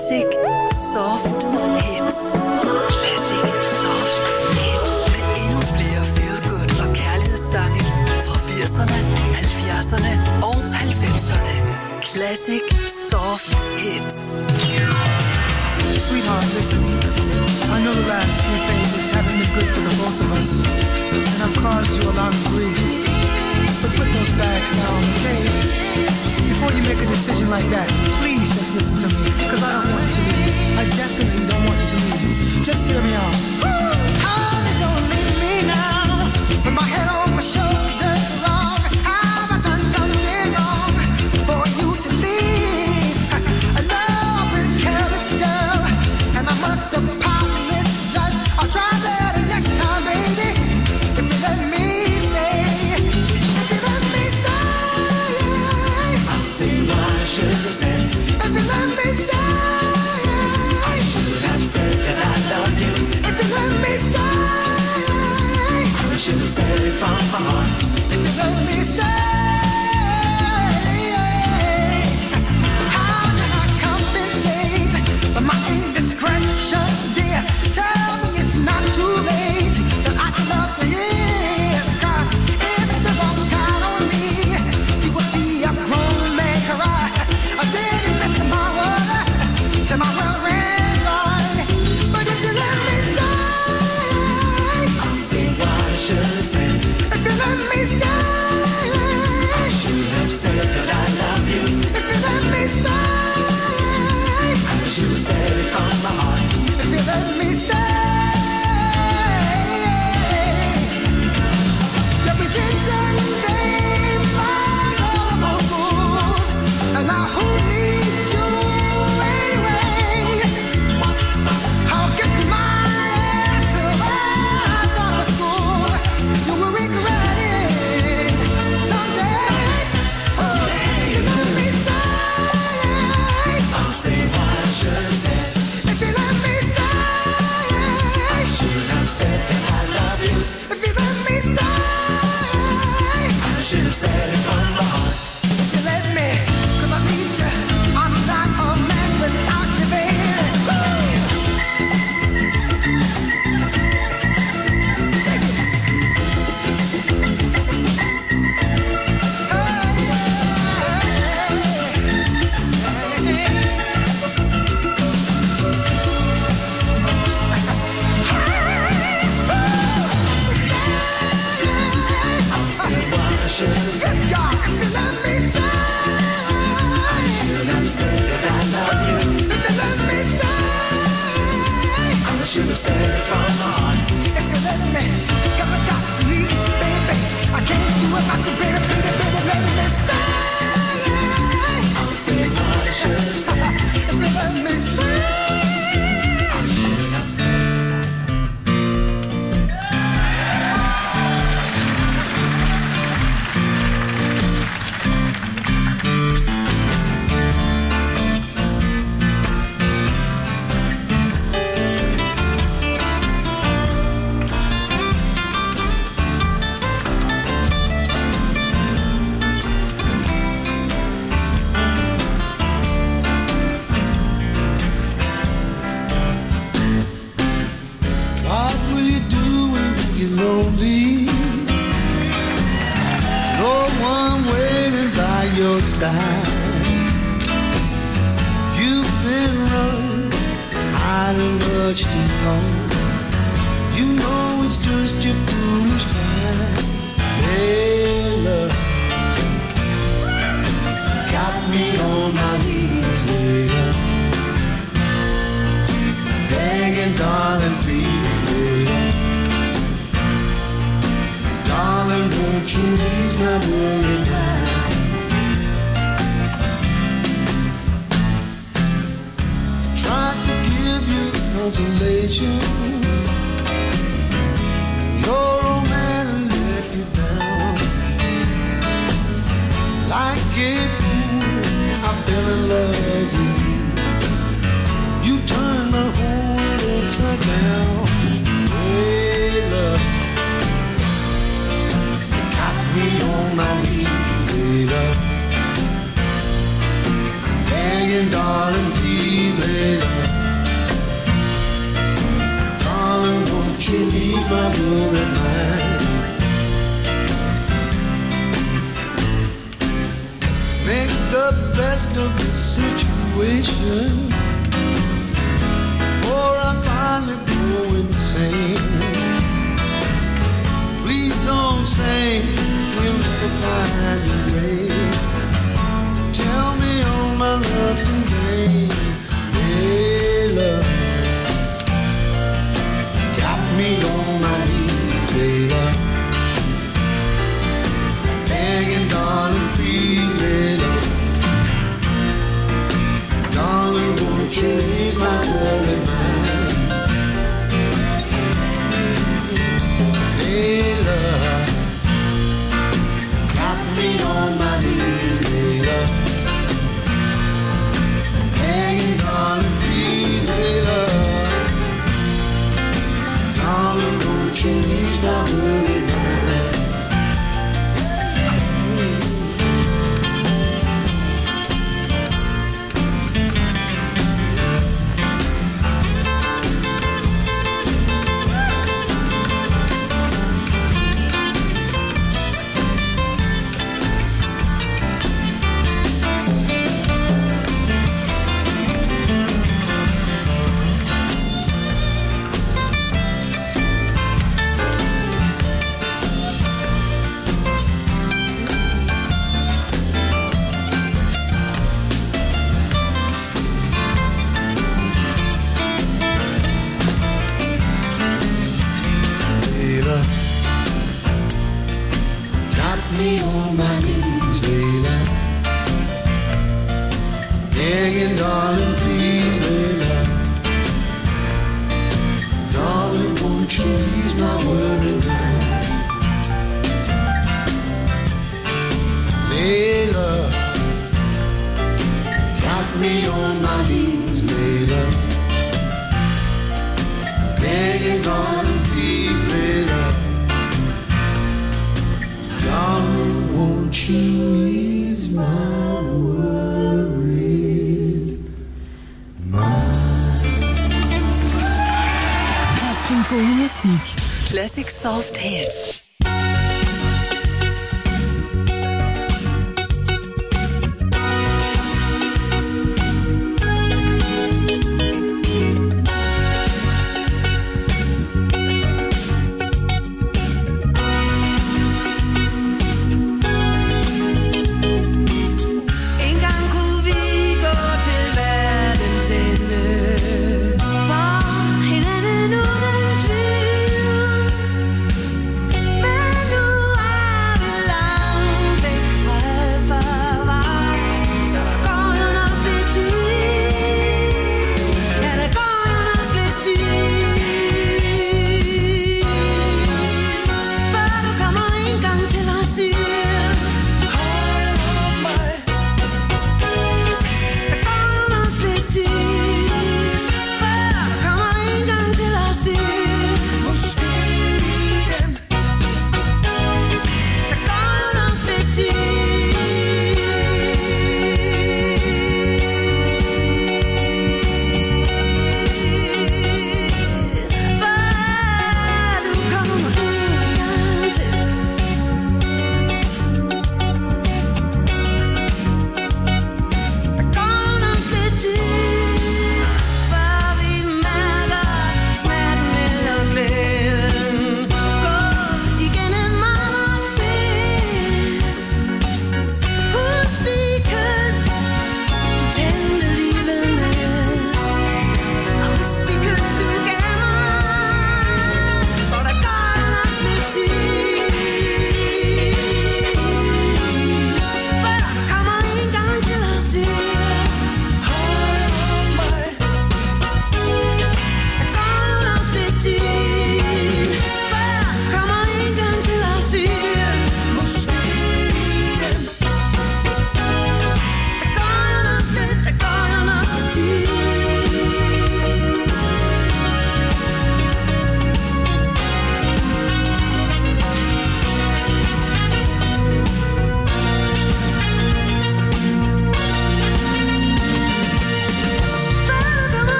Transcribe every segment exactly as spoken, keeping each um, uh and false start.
Classic Soft Hits. Classic Soft Hits. Med endnu flere feel-good og kærlighedssange fra firserne, halvfjerdserne og halvfemserne. Classic Soft Hits. Sweetheart, listen. I know the last few pages haven't been good for the both of us, and I've caused you a lot of grief. But put those bags down, okay? Before you make a decision like that, please just listen to me, because I don't want you to leave me. I definitely don't want you to leave me. Just hear me out. Honey, don't leave me now. With my head on my shoulder, wrong. Have I done something wrong for you to leave? I know I've been a careless girl, and I must apologize. I'll try better next time, baby. If you let me stay, if you let me stay, I'll see what I should have said. If you let me stay, I should have said that I love you. If you let me stay, I should have said it from my heart. If you let me stay, how can I compensate for my indiscretion, dear? Tell me it's not too late, that I'd love to hear. Cause if the wrong count on me, you will see a grown man cry. I didn't miss my word till my world ran dry. But if you let me stay, I'll see what I should have said. If you let me stay, I should have said that I love you. If you let me stay, I should have said it from my heart. If you let me stay, your pretension ain't fine, no fools. And now who needs you anyway? I'll get my ass right out of school. You will regret it someday. Someday, if you let me stay, I'll say what I should have said. If you let me stay, I should have said that I love you. If you let me stay, I should have said it from my heart. If you let me, cause I need you. I'm not a man without you, baby. Should have said it from my heart. If you let me, cause I got to leave, baby. I can't do it like a baby, baby, baby, let me stay. I'll say what I should have said. If you let me stay, I should have said. You've been running, hiding much too long. You know it's just your foolish mind. Hey, love, got me on my knees, later, begging, darling, please, later. Darling, won't you ease my worry now? Consolation, your old man let you down. Like a fool, I fell in love with you. You turned my whole world upside down. Hey, love, got me on my knees, hey, love, begging, darling, please, Layla. Darling, won't you ease my worried mind? Make the best of the situation before I finally go insane. Please don't say you'll never find a way. Tell me all my love today. Layla, got me on my knees, Layla. Begging, darling, please, Layla. Darling, won't you ease my worried mind? Layla, got me on my knees, Layla. Begging, darling, please, Layla. Darling, won't you ease my worried mind? Classic soft hits. For hinanden uden tvivl.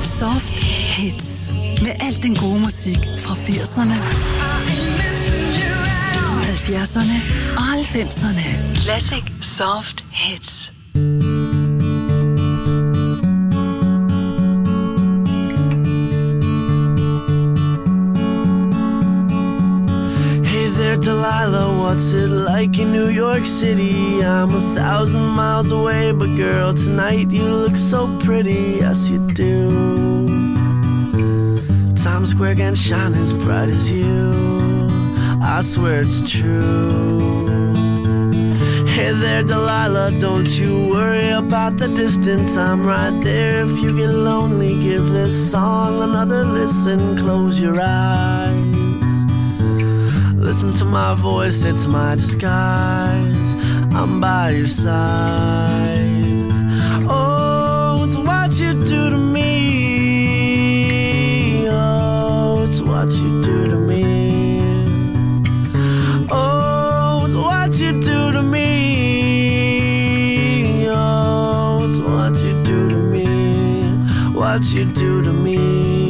Soft Hits. Med al den gode musik fra firserne, halvfjerdserne og halvfemserne. Classic Soft Hits. Delilah, what's it like in New York City? I'm a thousand miles away, but girl, tonight you look so pretty, yes you do. Times Square can't shine as bright as you, I swear it's true. Hey there, Delilah, don't you worry about the distance, I'm right there. If you get lonely, give this song another listen, close your eyes. Listen to my voice, it's my disguise, I'm by your side. Oh, it's what you do to me. Oh, it's what you do to me. Oh, it's what you do to me. Oh, it's what you do to me. What you do to me.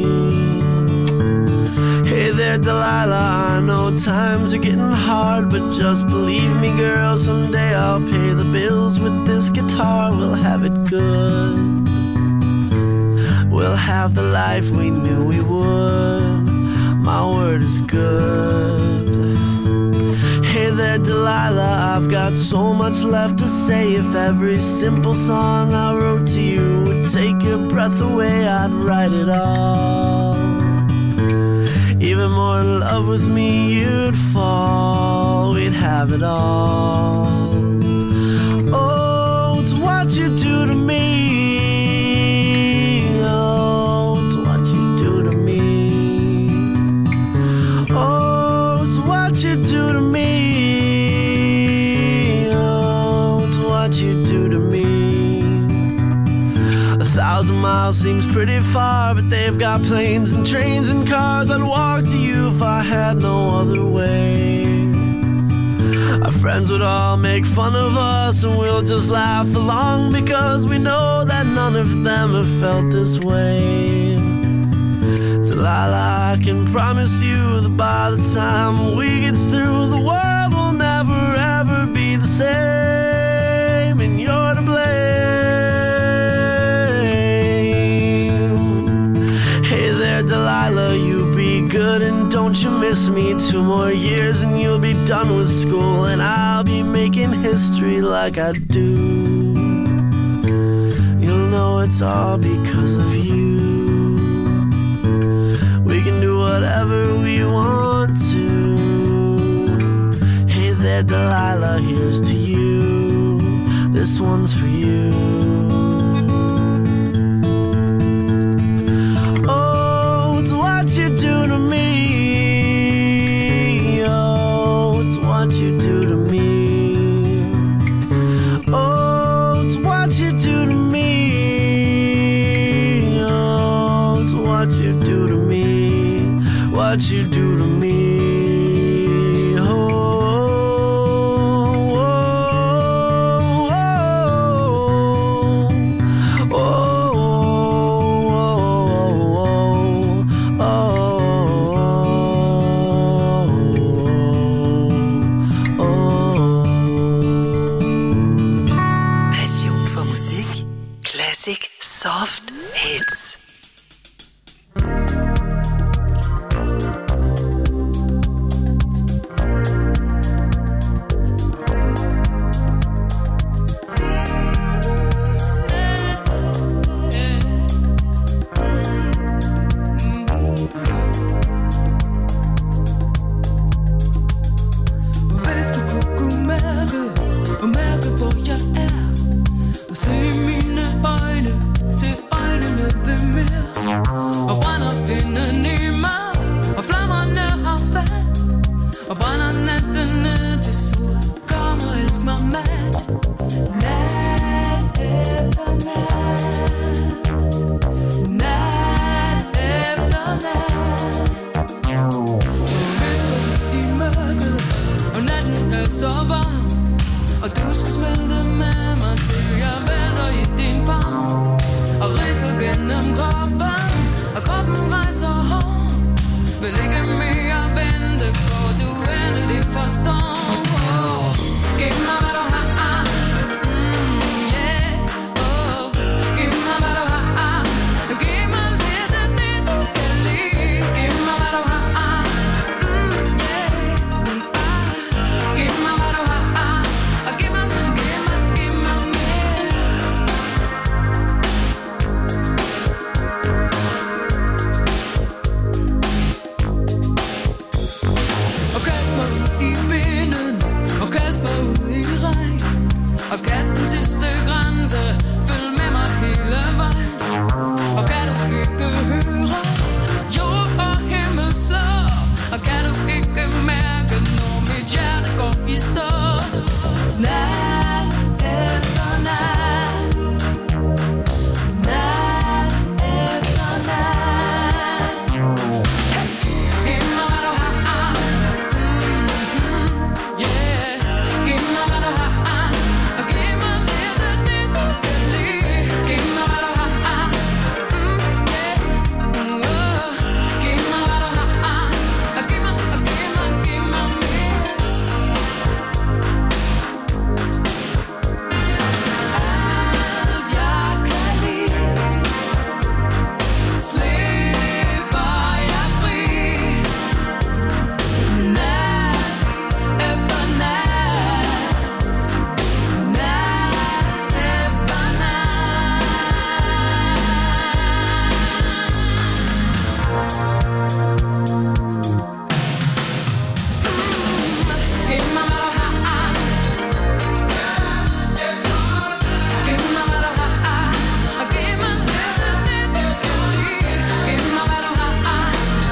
Hey there, Delilah, I know times are getting hard, but just believe me, girl, someday I'll pay the bills with this guitar. We'll have it good. We'll have the life we knew we would. My word is good. Hey there, Delilah, I've got so much left to say. If every simple song I wrote to you would take your breath away, I'd write it all. Even more in love with me you'd fall, we'd have it all. Oh, it's what you do to me. Oh, it's what you do to me. Oh, it's what you do to me. Oh, it's what you do to me. A thousand miles seems pretty far, but they've got planes and trains and cars. I'd walk to you if I had no other way. Our friends would all make fun of us, and we'll just laugh along, because we know that none of them have felt this way. Delilah, I can promise you that by the time we get through, the world will never ever be the same, and you're to blame. Delilah, you be good and don't you miss me. Two more years and you'll be done with school, and I'll be making history like I do. You'll know it's all because of you. We can do whatever we want to. Hey there, Delilah, here's to you. This one's for you. What you do to me. Oh, it's what you do to me. Oh, it's what you do to me. Oh, it's what you do to me. What you do to me. Soft Hits. vil ikke mere vente på, du endelig forstår. Giv mig hvad du har, mm, yeah, oh. Giv mig hvad du har, giv mig lidt af det du kan lide. Giv mig hvad du har, mm, yeah, giv mig hvad du har, og giv mig, giv mig, giv mig mere. Og kast mig ud i vinden, og kast mig ud i regn, og kast den sidste grænse, følg med mig hele vejen. Og kan du ikke høre, jord og himmel slår, og kan du ikke mærke, når mit hjerte går i stå. Nat efter nat, nat efter nat. Giv mig hvad du har, mm, yeah. Giv mig hvad du har, og giv mig lidt af det du kan lide. Giv mig hvad du har, mm, yeah, oh. Giv mig hvad du har, og giv mig, og giv mig, giv mig mere. Alt jeg kan lide, slipper jeg fri. Nat efter nat, nat efter nat. Giv mig hvad du har, giv mig hvad du har, og giv mig lidt af det du kan lide. Giv mig hvad du har,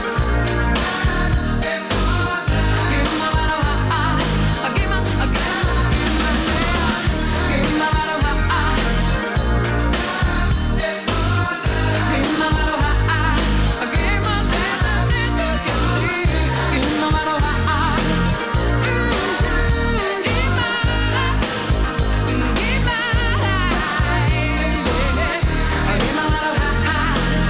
giv mig hvad du har, og giv mig, og giv mig, giv mig mere. Giv mig hvad du har, giv mig hvad du har, og giv mig lidt af det du kan lide. Giv mig hvad du har, giv mig, giv mig, og giv mig hvad du har,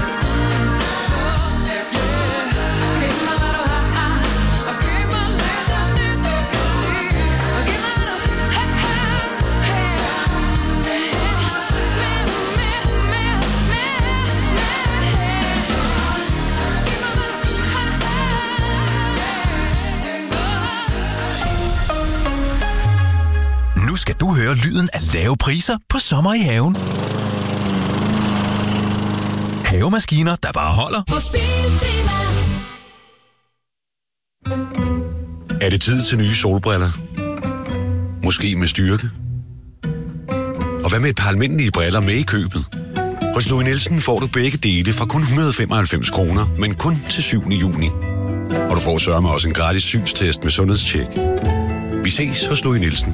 yeah. Giv mig hvad du har, og giv mig lidt af det du kan lide. Og giv mig hvad du har, mere, mere, mere, mere. Nu skal du høre lyden af lave priser på sommer i haven. Havemaskiner, der bare holder. Hos Biltema. Er det tid til nye solbriller? Måske med styrke? Og hvad med et par almindelige briller med i købet? Hos Louis Nielsen får du begge dele fra kun et hundrede og femoghalvfems kroner, men kun til syvende juni. Og du får sørme også en gratis synstest med sundhedstjek. Vi ses hos Louis Nielsen.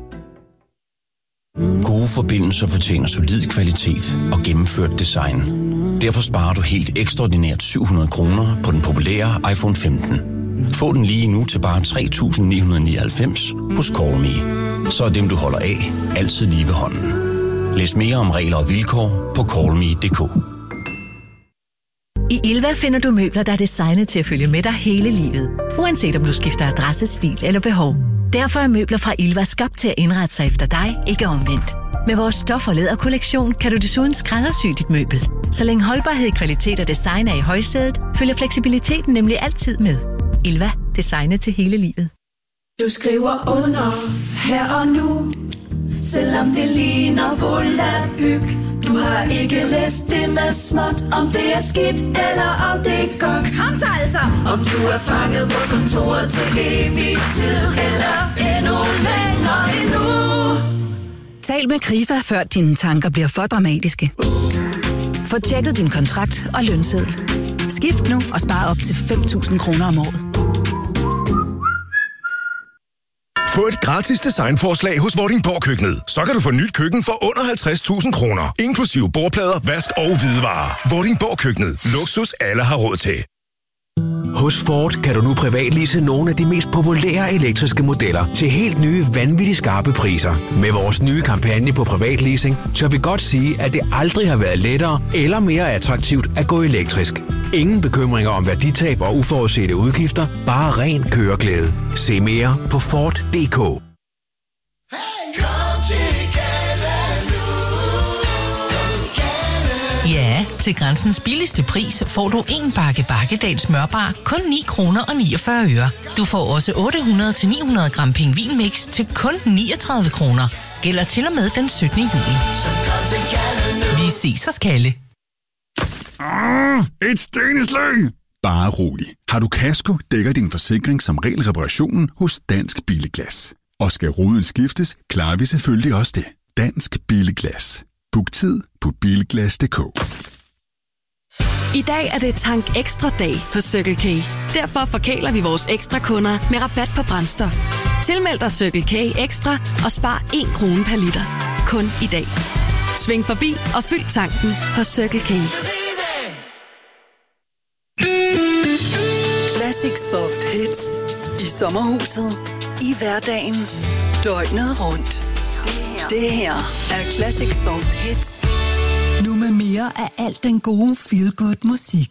Gode forbindelser fortjener solid kvalitet og gennemført design. Derfor sparer du helt ekstraordinært syv hundrede kroner på den populære iPhone femten. Få den lige nu til bare tre tusind ni hundrede nioghalvfems hos Call Me. Så er dem, du holder af, altid lige ved hånden. Læs mere om regler og vilkår på call me punktum d k. I Ilva finder du møbler, der er designet til at følge med dig hele livet. Uanset om du skifter adresse, stil eller behov. Derfor er møbler fra Ilva skabt til at indrette sig efter dig, ikke omvendt. Med vores stof- og læderkollektion kan du desuden skræddersy dit møbel. Så længe holdbarhed, kvalitet og design er i højsædet, følger fleksibiliteten nemlig altid med. Ilva. Designet til hele livet. Du skriver under her og nu, selvom det ligner volapyk. Du har ikke læst det med småt, om det er skidt eller om det er godt. Kom så altså! Om du er fanget på kontoret til evig tid, eller endnu længere endnu. Tal med Krifa, før dine tanker bliver for dramatiske. Få tjekket din kontrakt og lønseddel. Skift nu og spar op til fem tusind kroner om året. Få et gratis designforslag hos Vordingborg Køkkenet. Så kan du få nyt køkken for under halvtreds tusind kroner. Inklusive bordplader, vask og hvidevarer. Vordingborg Køkkenet. Luksus alle har råd til. Hos Ford kan du nu privatlease nogle af de mest populære elektriske modeller til helt nye, vanvittigt skarpe priser. Med vores nye kampagne på privatleasing, tør vi godt sige, at det aldrig har været lettere eller mere attraktivt at gå elektrisk. Ingen bekymringer om værditab og uforudsete udgifter, bare ren køreglæde. Se mere på Ford punktum d k. Ja, til Grænsens billigste pris får du en bakke Bakkedal smørbar kun ni kroner og niogfyrre øre. Du får også otte hundrede til ni hundrede gram pingvinmix til kun niogtredive kroner. Gælder til og med den syttende juli. Vi ses hos Kalle. Ah, et sten i slæng! Bare rolig. Har du kasko, dækker din forsikring som regel reparationen hos Dansk Billeglas. Og skal ruden skiftes, klarer vi selvfølgelig også det. Dansk Billeglas. Book tid på bilglas punktum d k. I dag er det Tank Ekstra dag hos Circle K. Derfor forkæler vi vores ekstra kunder med rabat på brændstof. Tilmeld dig Circle K Ekstra og spar en krone per liter. Kun i dag. Sving forbi og fyld tanken hos Circle K. Classic Soft Hits. I sommerhuset. I hverdagen. Døgnet rundt. Det her er Classic Soft Hits. Nu med mere af alt den gode feel-good musik.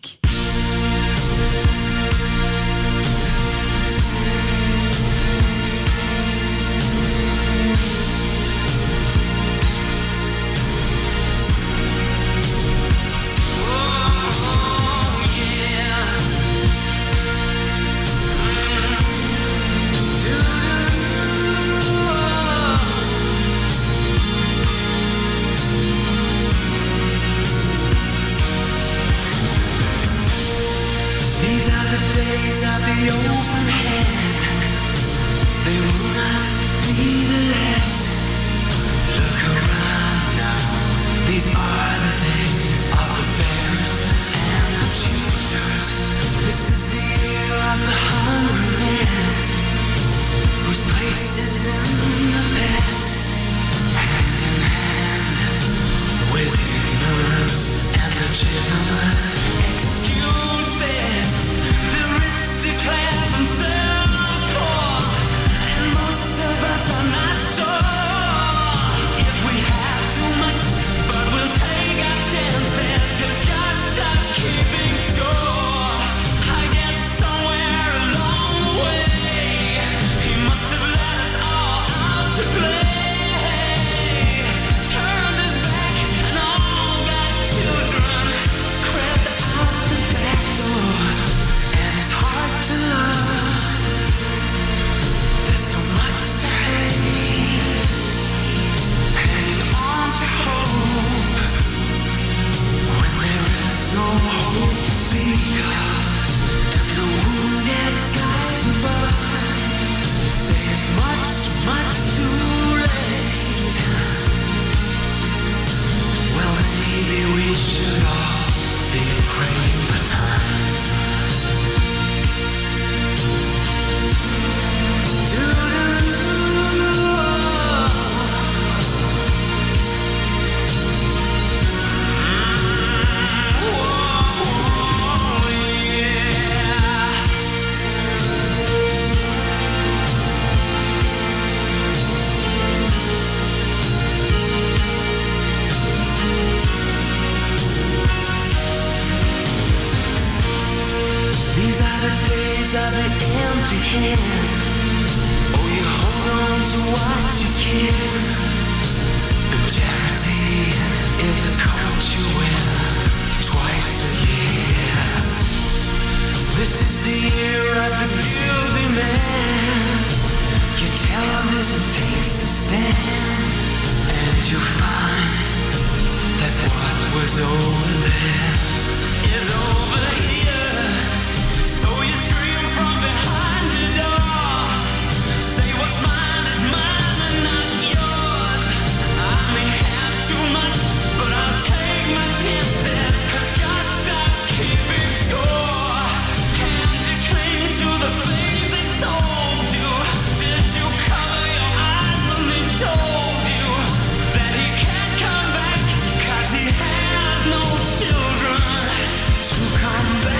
Days of the open hand, they will not be the last. Look around now, these are the days of the bearers and the choosers. This is the year of the hungry man, whose place is in the past. Hand in hand with ignorance and legitimate excuses. Declare themselves poor, and most of us are not sure if we have too much, but we'll take our chances, 'cause God stopped keeping score. I guess somewhere along the way, He must have let us all out to play. Turned His back and all God's children crept out the back door. It's hard to love. There's so much to hate. Hang on to hope when there is no hope to speak of, and the wounded skies above say it's much, much too late. Well, maybe we should all be praying for time. These are the days of the empty hand. Oh, you hold on to what you can. But charity is a coat you wear twice a year. This is the year of the guilty man. Your television takes a stand, and you find that what was over there is over here. So you scream from behind your door, say what's mine is mine and not yours. I may have too much, but I'll take my chances, 'cause God stopped keeping score. Can't you cling to the things they sold you? Did you cover your eyes when they told you that He can't come back, 'cause He has no children to come back?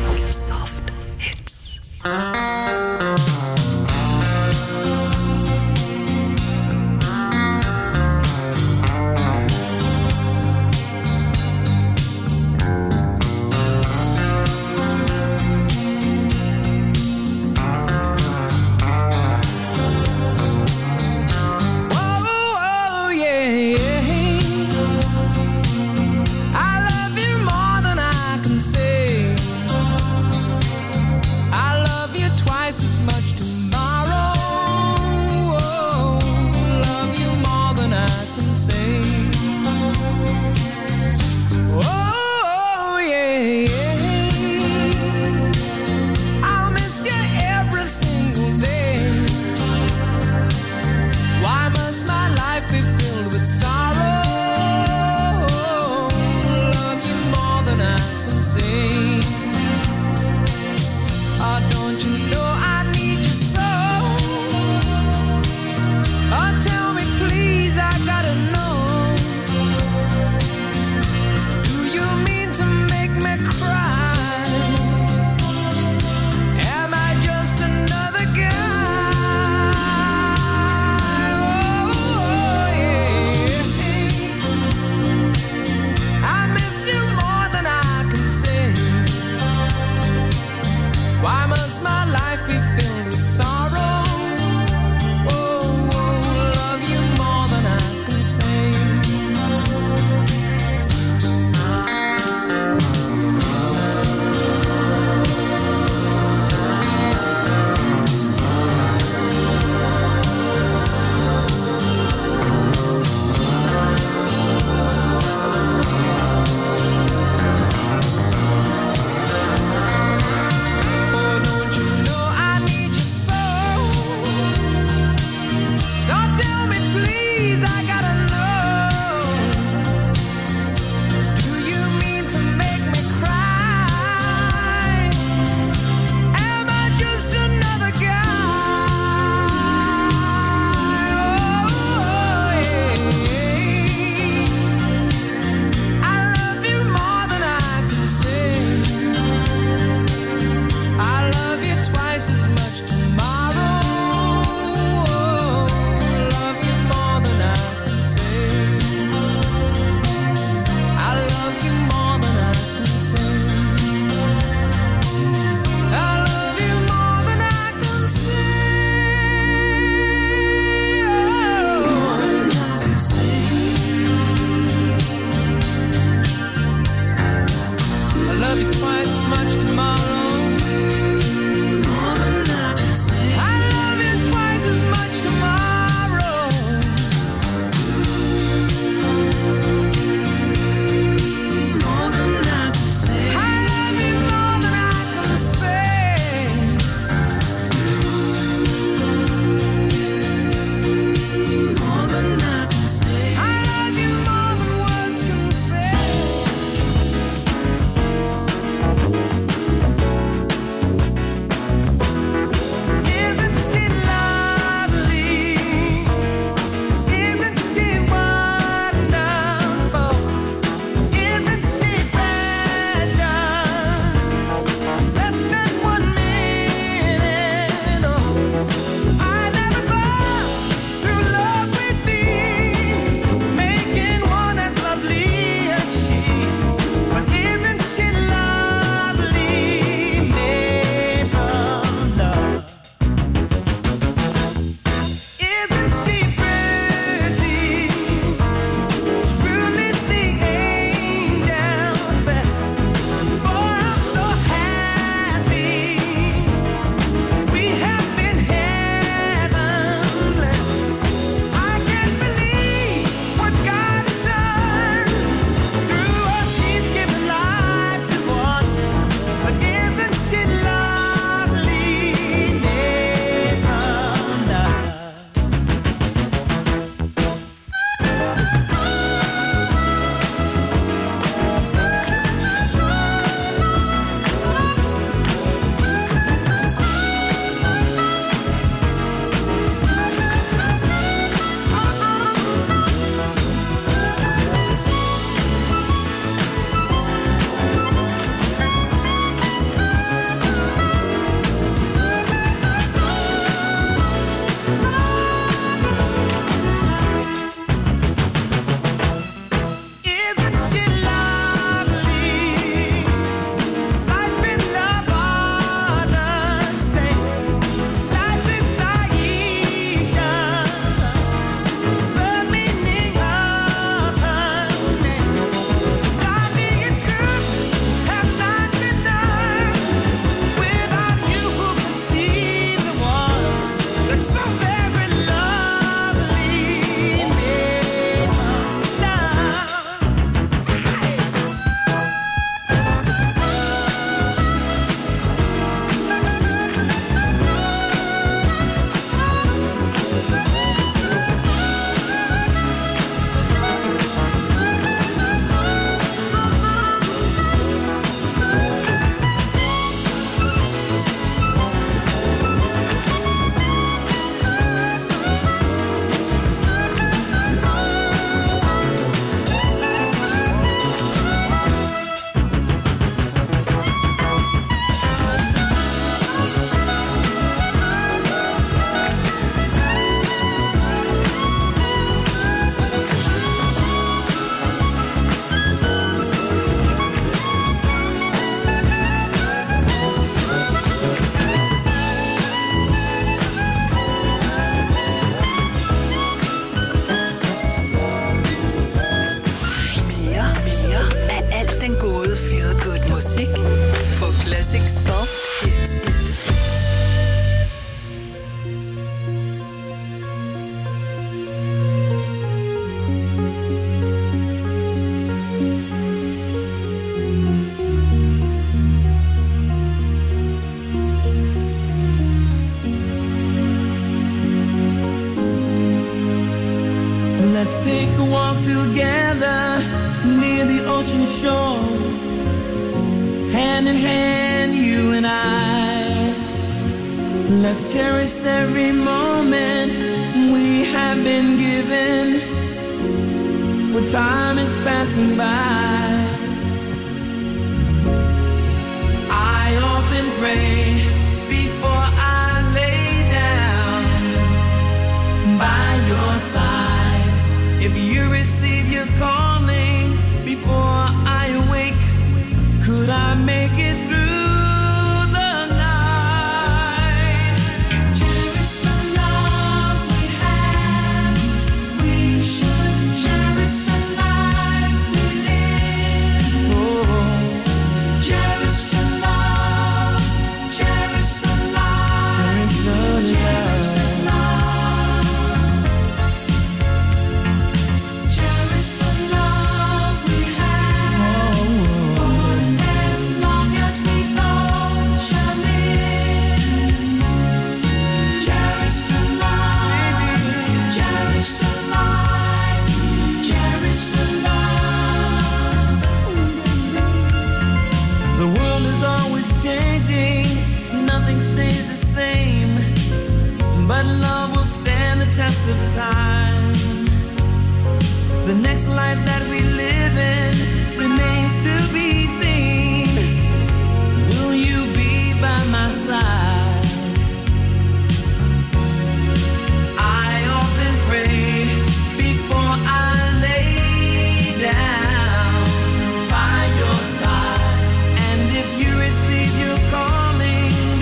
Classic Soft Hits. Let's take a walk together near the ocean shore, hand in hand, you and I. Let's cherish every moment we have been given, where time is passing by. I often pray before I lay down by your side. If you receive your calling before I awake, could I make it through the night? Cherish the love we have. We should cherish the life we live. Oh, cherish the love, cherish the life, cherish the love. Stays the same, but love will stand the test of time. The next life that we live in remains to be seen. Will you be by my side? I often pray before I lay down by your side, and if you receive your calling,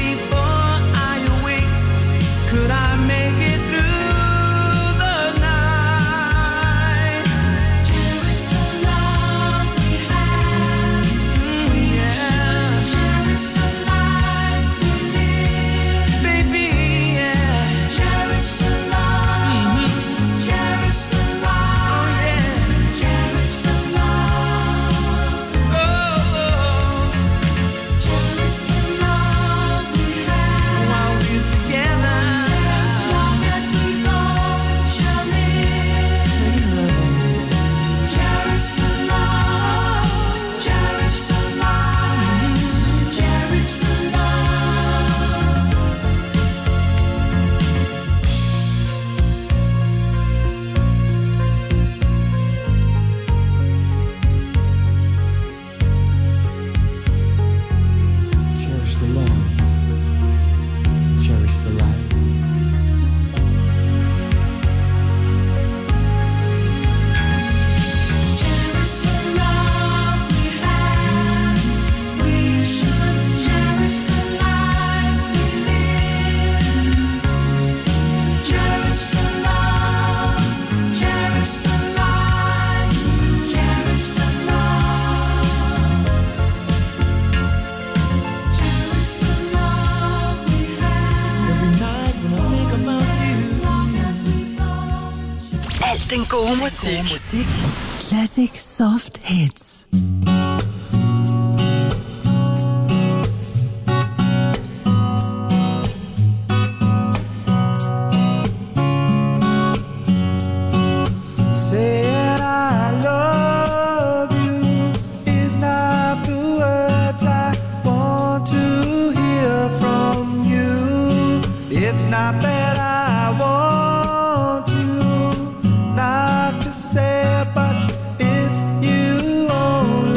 could I make it through the night? Cherish the love we have. Mm, yeah. Cherish the life we live. Baby, yeah. Cherish the love. Mm-hmm. Cherish the life. Oh, yeah. Cherish the love. Oh, oh. Cherish the love we have. While we're together. Den gode musik. God musik. Classic Soft Hits. But if you only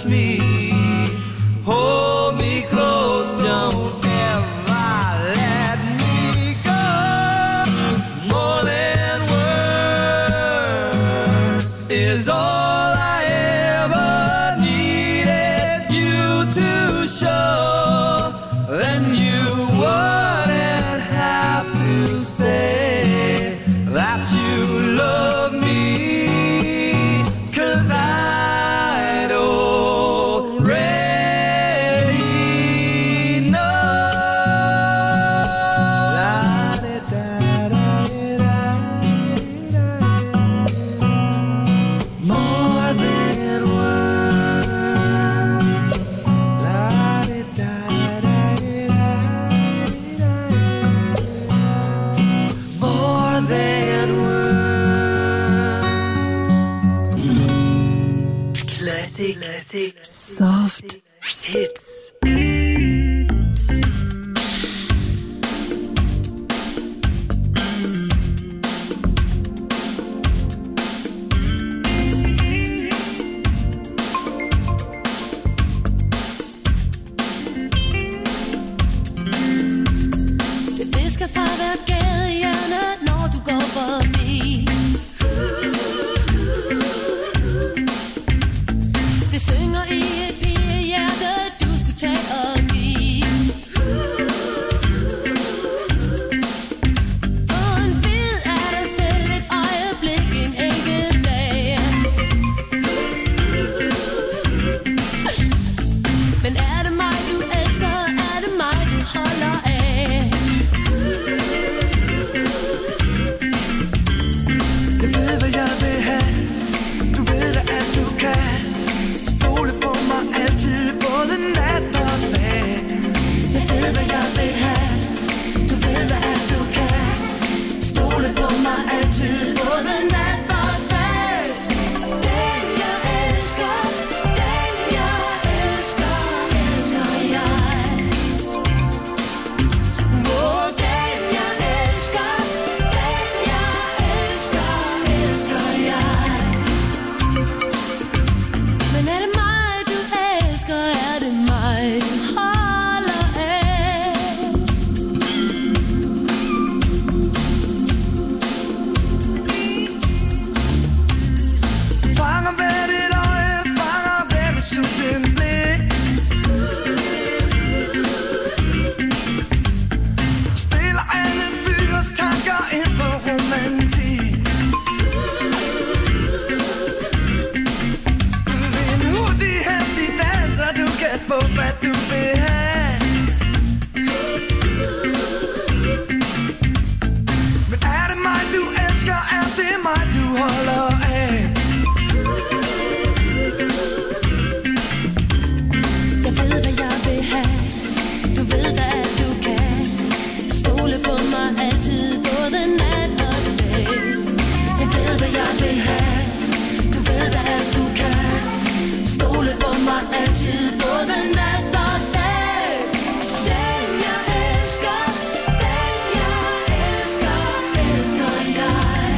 touch me. Hold me close, don't ever let me go. More than words is all I ever needed you to show. Then you wouldn't have to say that you love me. Soft hits. Det visker fra hvert gadehjørne, når du går forbi. Det synger i et pigehjerte, du skulle tage og give. Og en bid af dig selv, et øjeblik, en enkelt dag. Men er det mig, du elsker, er det mig, du holder af? Jeg ved, hvad jeg vil have. Du ved da, at du kan stole på mig altid, både nat og dag. Jeg ved, hvad jeg vil have. Du ved da, at du kan stole på mig altid, både nat og dag. Den jeg elsker, den jeg elsker, elsker jeg. Åh, den jeg elsker, den jeg elsker, elsker jeg. Men er det mig, du elsker, er det mig, du holder af? Fanger hvert et øje, fanger hvert et sutten blik. Stiller alle fyres tanker ind på romantik. En hurtig, hastig dans, så du kan få, hvad du vil have. Men er det mig, du elsker, er det mig, du holder af? Jeg ved, hvad jeg vil have. Du ved da, at du kan stole på mig altid, både nat og dag. Jeg ved, hvad jeg vil have. Du ved da, at du kan stole på mig altid, både nat og dag. Den jeg elsker, den jeg elsker, elsker jeg.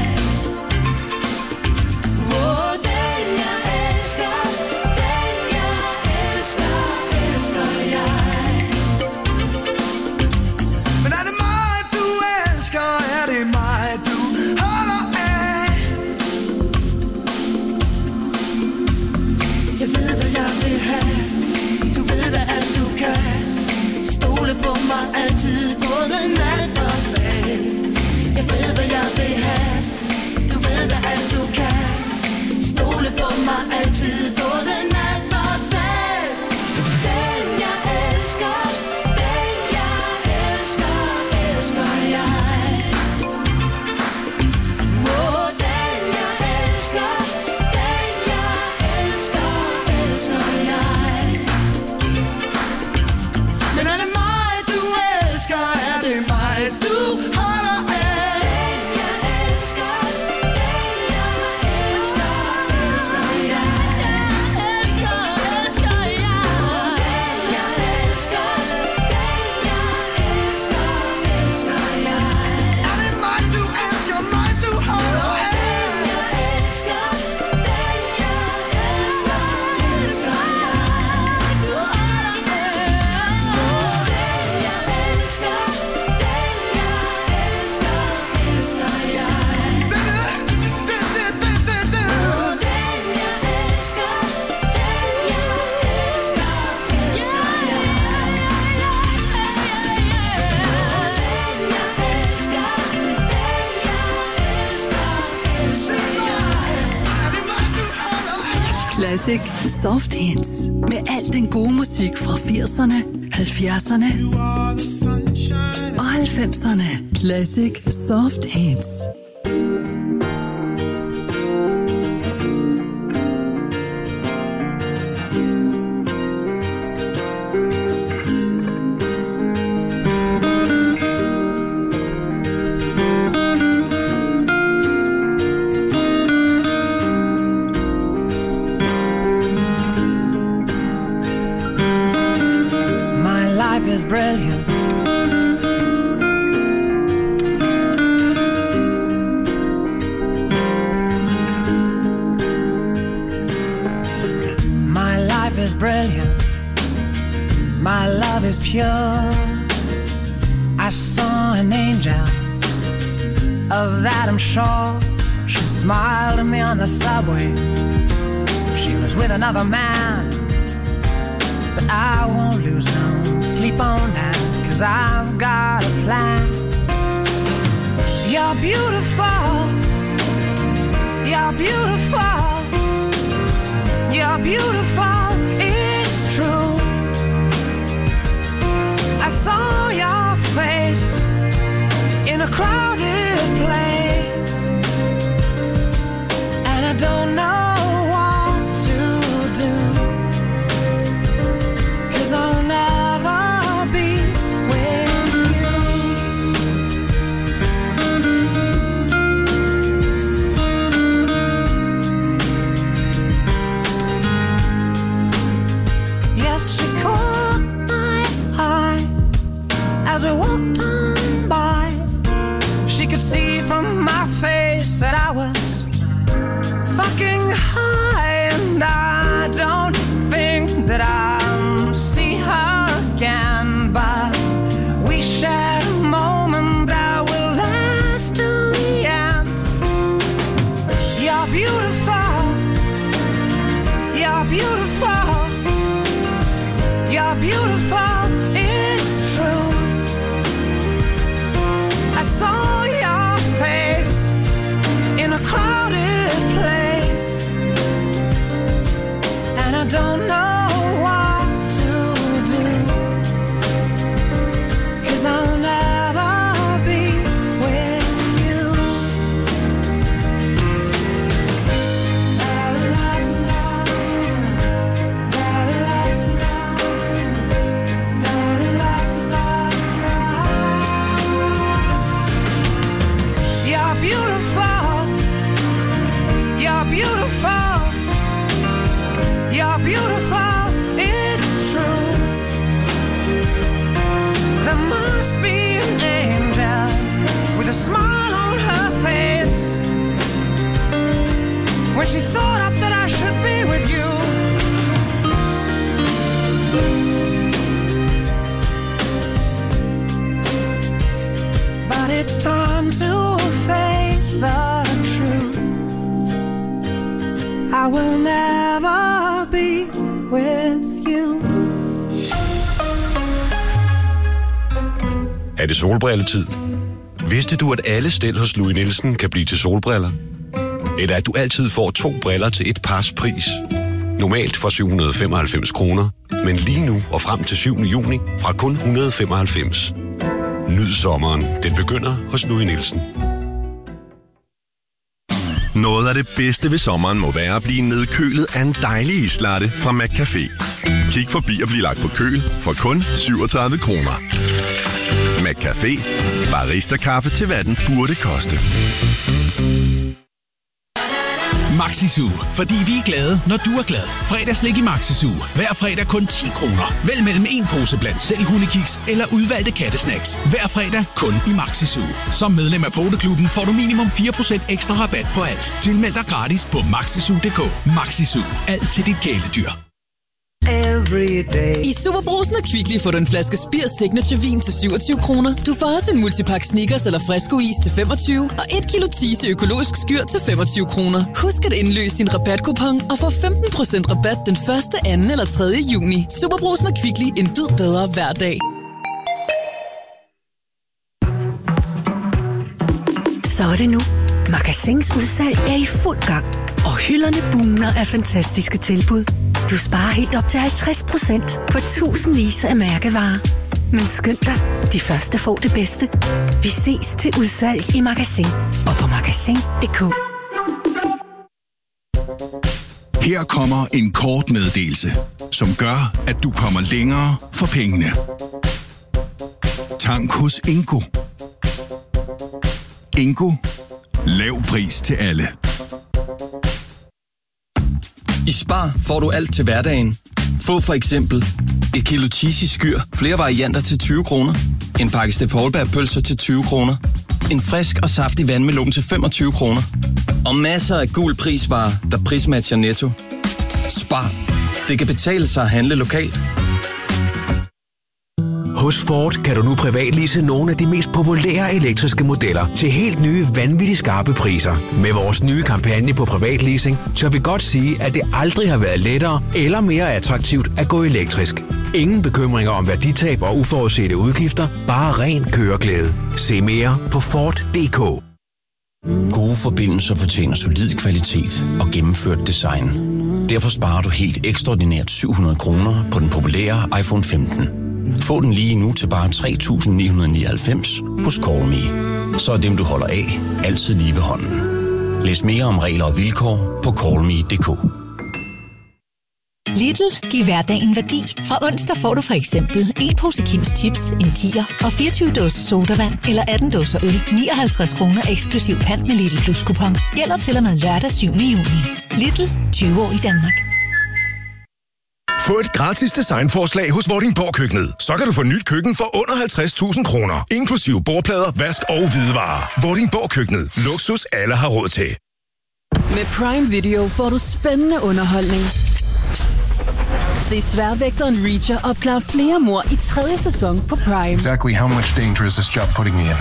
Åh, den jeg elsker, den jeg elsker, elsker jeg. Men er det mig, du elsker, er det mig, du holder af? Jeg ved, hvad jeg vil have. Du ved da, at du kan stole på mig altid, både nat og dag. Jeg ved, hvad jeg vil have. Du ved da, at du kan stole på mig altid, både nat og dag. Den jeg elsker, den jeg elsker, elsker jeg. Åh, den jeg elsker, den jeg elsker, elsker jeg. Men er det mig, du elsker, er det mig, Classic Soft Hits. Med al den gode musik fra firserne, halvfjerdserne og halvfemserne. Classic Soft Hits. Brilliant. My life is brilliant. My love is pure. I saw an angel, of that I'm sure. She smiled at me on the subway. She was with another man, but I won't lose no sleep on that, 'cause I've got a plan. You're beautiful. You're beautiful. You're beautiful. It's true. I saw your face in a crowded place, and I don't know what to do, 'cause I'll never be with you. Yes, she caught my eye as we walked on by. She could see from my face that I was fucking high, and I don't think that I'll see her again, but we shared a moment that will last till the end. You're beautiful. You're beautiful. You're beautiful. It's true. I saw your face in a crowded place, and I don't know what to do, 'cause I'll never be with you. You're beautiful. You're beautiful. You're beautiful. It's true. There must be an angel with a smile on her face when she thought up that I should be with you. But it's time to face the truth. I will never be with you. Er det solbrilletid? Vidste du, at alle stel hos Louis Nielsen kan blive til solbriller? Eller at du altid får to briller til et pars pris? Normalt for syv hundrede og femoghalvfems kroner, men lige nu og frem til syvende juni fra kun et hundrede og femoghalvfems. Nyd sommeren. Den begynder hos Louis Nielsen. Noget af det bedste ved sommeren må være at blive nedkølet af en dejlig islatte fra McCafé. Kig forbi og bliv lagt på køl for kun syvogtredive kroner. McCafé. Barista-kaffe til hvad den burde koste. Maxi-Zoo, fordi vi er glade, når du er glad. Fredagslik i Maxi-Zoo. Hver fredag kun ti kroner. Vælg mellem en pose blandt selv hundekiks eller udvalgte kattesnacks. Hver fredag kun i Maxi-Zoo. Som medlem af Poteklubben får du minimum fire procent ekstra rabat på alt. Tilmeld dig gratis på maxizoo punktum d k. Maxi-Zoo. Alt til dit kæledyr. I Superbrugsen og Kvickly får du en flaske Spir Signature Vin til syvogtyve kroner. Du får også en multipack Snickers eller Fresco Is til femogtyve og et kilo Tise økologisk skyr til femogtyve kroner. Husk at indløse din rabatkupon og få femten procent rabat den første, anden eller tredje juni. Superbrugsen og Kvickly, en bid bedre hver dag. Så er det nu. Magasins udsalg er i fuld gang. Og hylderne bugner af fantastiske tilbud. Du sparer helt op til halvtreds procent på tusindvis af mærkevarer. Men skynd dig, de første får det bedste. Vi ses til udsalg i Magasin og på magasin punktum d k. Her kommer en kort meddelelse, som gør, at du kommer længere for pengene. Tank hos Ingo. Ingo. Lav pris til alle. I Spar får du alt til hverdagen. Få for eksempel et kilo cheesy skyr, flere varianter til tyve kroner. En pakke Steff Holberg pølser til tyve kroner. En frisk og saftig vandmelon til femogtyve kroner. Og masser af gul prisvarer, der prismatcher Netto. Spar. Det kan betale sig at handle lokalt. Hos Ford kan du nu privatlease nogle af de mest populære elektriske modeller til helt nye vanvittigt skarpe priser. Med vores nye kampagne på privatleasing, tør vi godt sige, at det aldrig har været lettere eller mere attraktivt at gå elektrisk. Ingen bekymringer om værditab og uforudsete udgifter, bare ren køreglæde. Se mere på Ford punktum d k. Gode forbindelser fortjener solid kvalitet og gennemført design. Derfor sparer du helt ekstraordinært syv hundrede kroner på den populære iPhone femten. Få den lige nu til bare tre tusind ni hundrede nioghalvfems hos Call Me. Så er dem, du holder af, altid lige ved hånden. Læs mere om regler og vilkår på call me punktum d k. Lidl giver hverdagen værdi. Fra onsdag får du for eksempel en pose Kims Chips, en tier og fireogtyve dåser sodavand eller atten dåser øl. nioghalvtreds kroner eksklusiv pant med Lidl Plus kupon. Gælder til og med lørdag syvende juni. Lidl, tyve år i Danmark. Få et gratis designforslag hos Vordingborg Køkkenet. Så kan du få nyt køkken for under halvtreds tusind kroner. Inklusive bordplader, vask og hvidevarer. Vordingborg Køkkenet. Luksus alle har råd til. Med Prime Video får du spændende underholdning. Se sværvægteren Reacher opklare flere mord i tredje sæson på Prime. Exactly how much danger is this job putting me in?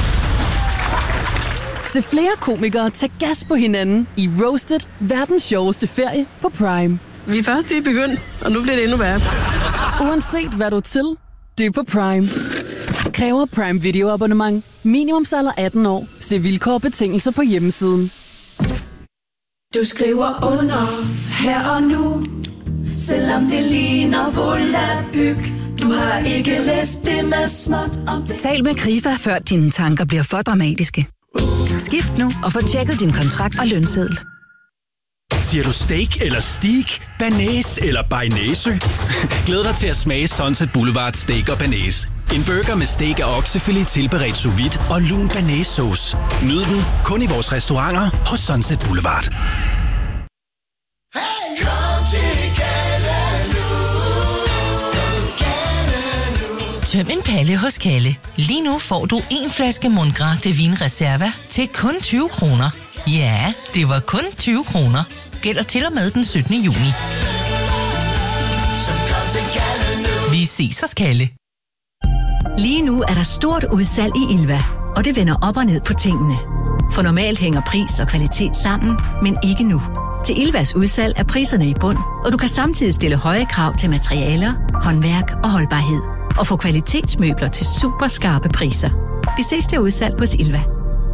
Se flere komikere tage gas på hinanden i Roasted, verdens sjoveste ferie på Prime. Vi er først lige begyndt, og nu bliver det endnu værre. Uanset hvad du er til, det er på Prime. Kræver Prime Video abonnement. Minimumsalder atten år. Se vilkår og betingelser på hjemmesiden. Du skriver under her og nu, selvom det ligner volapyk. Du har ikke læst det med småt om det. Tal med Krifa, før dine tanker bliver for dramatiske. Skift nu og få tjekket din kontrakt og lønseddel. Siger du steak eller steak? Banæs eller bearnaise? Glæd dig til at smage Sunset Boulevard Steak og Banæs. En burger med steak og oksefilet tilberedt sous vide og lun banæssauce. Nyd den kun i vores restauranter hos Sunset Boulevard. Tøm en palle hos Kalle. Lige nu får du en flaske Mundgras de Vin Reserva til kun tyve kroner. Ja, det var kun tyve kroner. Gælder til og med den syttende juni. Vi ses hos Kalle. Lige nu er der stort udsalg i Ilva, og det vender op og ned på tingene. For normalt hænger pris og kvalitet sammen, men ikke nu. Til Ilvas udsalg er priserne i bund, og du kan samtidig stille høje krav til materialer, håndværk og holdbarhed. Og få kvalitetsmøbler til super skarpe priser. Vi ses til udsalg hos Ilva.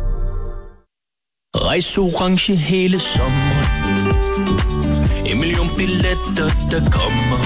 Rejs orange hele sommeren. En million billetter, der kommer.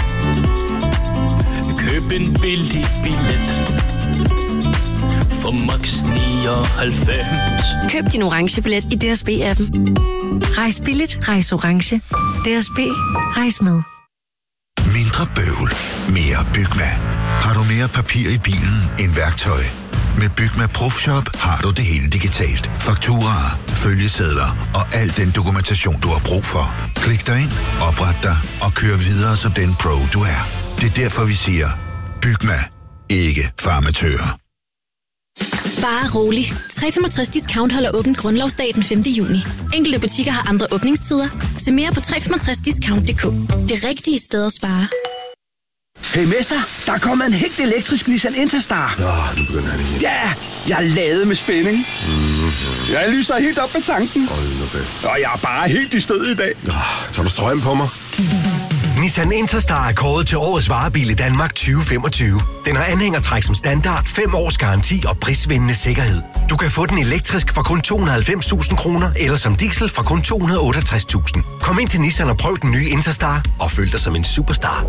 Køb en billig billet for max nioghalvfems. Køb din orange billet i D S B-appen. Rejs billigt, rejs orange. D S B, rejs med. Mindre bøvl, mere Bygma. Har du mere papir i bilen end værktøj? Med Bygma Profshop har du det hele digitalt. Fakturaer, følgesedler og al den dokumentation, du har brug for. Klik dig ind, opret dig og kør videre som den pro, du er. Det er derfor, vi siger, Bygma, ikke farmatører. Bare rolig. tre komma femogtres discount holder åbent grundlovsdag den femte juni. Enkelte butikker har andre åbningstider. Se mere på tre komma femogtres discount punktum d k. Det rigtige sted at spare. Hey mester, der er kommet en helt elektrisk Nissan Interstar. Nå, nu begynder han igen. Ja, jeg er ladet med spænding. Mm-hmm. Jeg lyser helt op med tanken. Hold nu fast. Og jeg er bare helt i stød i dag. Ja, tager du strøm på mig? Nissan Interstar er kåret til årets varebil i Danmark tyve femogtyve. Den har anhængertræk som standard, fem års garanti og prisvindende sikkerhed. Du kan få den elektrisk for kun to hundrede og halvfems tusind kroner, eller som diesel for kun to hundrede og otteogtres tusind. Kom ind til Nissan og prøv den nye Interstar og føl dig som en superstar.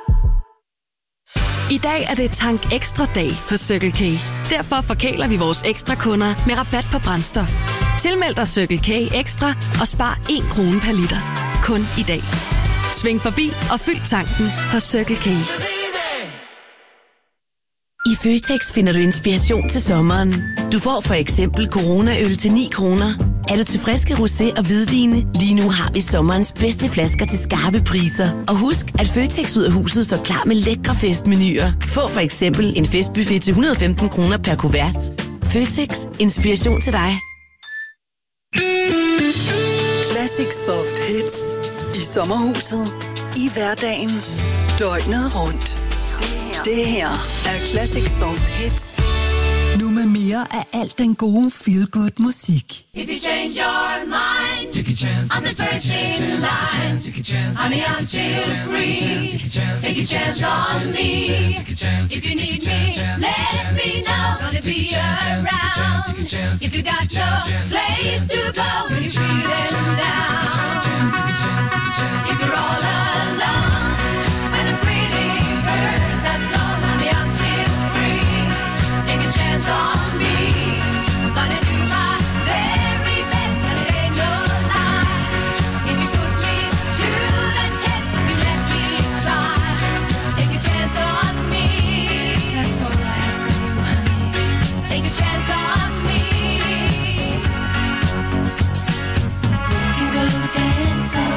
I dag er det Tank Ekstra dag hos Circle K. Derfor forkæler vi vores ekstra kunder med rabat på brændstof. Tilmeld dig Circle K Ekstra og spar en krone per liter. Kun i dag. Sving forbi og fyld tanken hos Circle K. I Føtex finder du inspiration til sommeren. Du får for eksempel Corona-øl til ni kroner. Er du til friske rosé og hvidvine? Lige nu har vi sommerens bedste flasker til skarpe priser. Og husk, at Føtex ud af huset står klar med lækre festmenuer. Få for eksempel en festbuffet til et hundrede og femten kroner per kuvert. Føtex. Inspiration til dig. Classic Soft Hits. I sommerhuset. I hverdagen. Døgnet rundt. Det her er Classic Soft Hits. Nu med mere af alt den gode feel-good musik. If you change your mind, take a chance. I'm the first in line. Honey, I'm still free. Take a chance on me. If you need me, let me know. Gonna be around. If you got no place to go when you're feeling down. If you're all alone, when the pretty birds have flown, honey, I'm still free. Take a chance on me. Gonna do my very best, and it ain't no lie. If you put me to the test, if you let me try, take a chance on me. That's all I ask of you, honey. Take a chance on me. We can go dancing.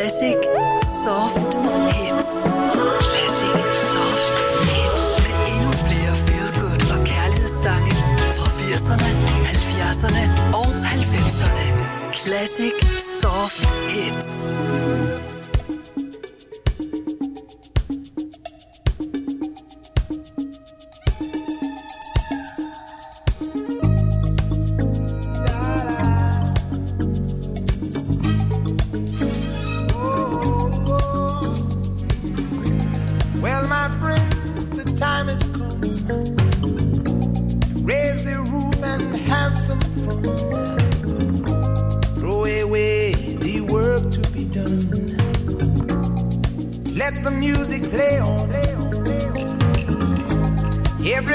Classic Soft Hits. Classic Soft Hits. Med endnu flere feel-good og kærlighedssange fra firserne, halvfjerdserne og halvfemserne. Classic Soft Hits. Let the music play on.